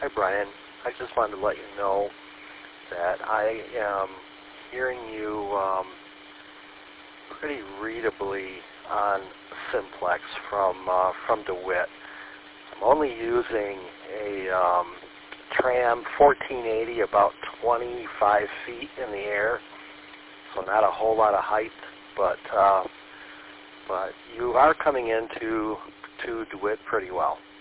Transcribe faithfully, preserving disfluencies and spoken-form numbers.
Hi, Brian. I just wanted to let you know that I am hearing you um, pretty readably on Simplex from uh, from DeWitt. I'm only using a um, Tram fourteen eighty, about twenty-five feet in the air, so not a whole lot of height, but uh, but you are coming into to DeWitt pretty well.